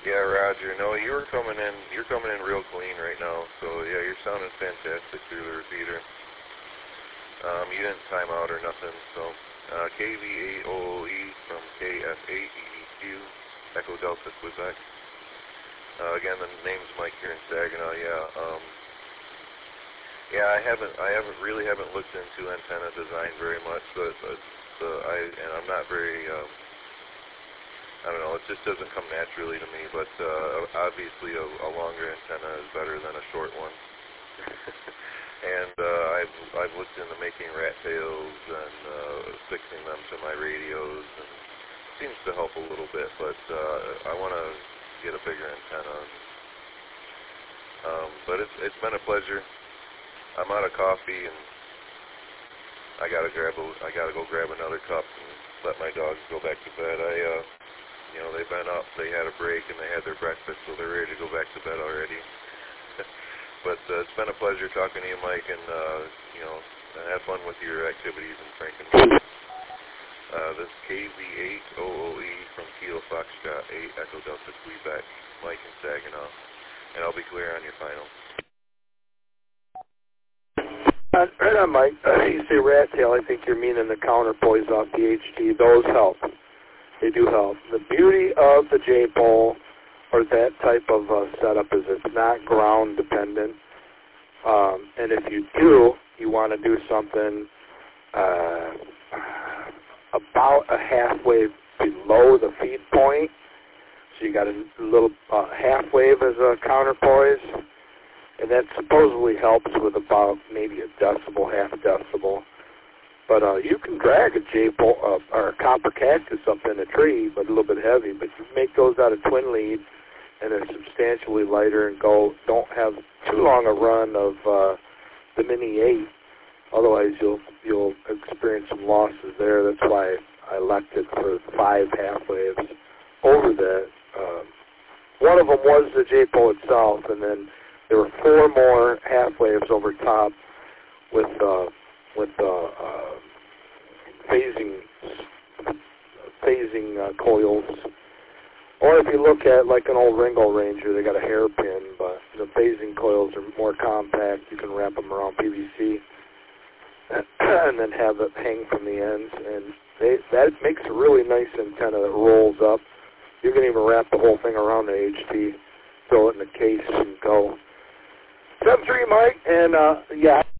Yeah, Roger. No, you're coming in real clean right now. So yeah, you're sounding fantastic through the repeater. You didn't time out or nothing. So KV8OOE from KF8EEQ, Echo Delta Quebec. Again, the name's Mike here in Saginaw. Yeah, I haven't really looked into antenna design very much, but I'm not very. I don't know, it just doesn't come naturally to me, but obviously a longer antenna is better than a short one. And I've looked into making rat tails and fixing them to my radios, and it seems to help a little bit, but I want to get a bigger antenna. But it's been a pleasure. I'm out of coffee, and I gotta go grab another cup and let my dogs go back to bed. They've been up, they had a break, and they had their breakfast, so they're ready to go back to bed already. But it's been a pleasure talking to you, Mike, and have fun with your activities in Frankenmuth. This is KV8OOE from Kilo Foxtrot 8 Echo Delta Quebec, Mike in Saginaw, and I'll be clear on your final. Right on, Mike. You say rat tail, I think you're meaning the counterpoise off the HT. Those help. They do help. The beauty of the J-pole or that type of setup is it's not ground dependent. And if you do, you want to do something about a half wave below the feed point. So you got a little half wave as a counterpoise. And that supposedly helps with about maybe a decibel, half a decibel. But you can drag a J-pole or a copper cactus up in a tree, but a little bit heavy. But you make those out of twin lead, and they're substantially lighter and don't have too long a run of the Mini 8. Otherwise, you'll experience some losses there. That's why I elected for 5 half waves over that. One of them was the J-pole itself, and then there were 4 more half waves over top with phasing coils. Or if you look at like an old Ringo Ranger, they got a hairpin, but the phasing coils are more compact. You can wrap them around PVC and then have it hang from the ends. And that makes a really nice antenna that rolls up. You can even wrap the whole thing around the HT, throw it in the case, and go. 7-3, Mike, and yeah.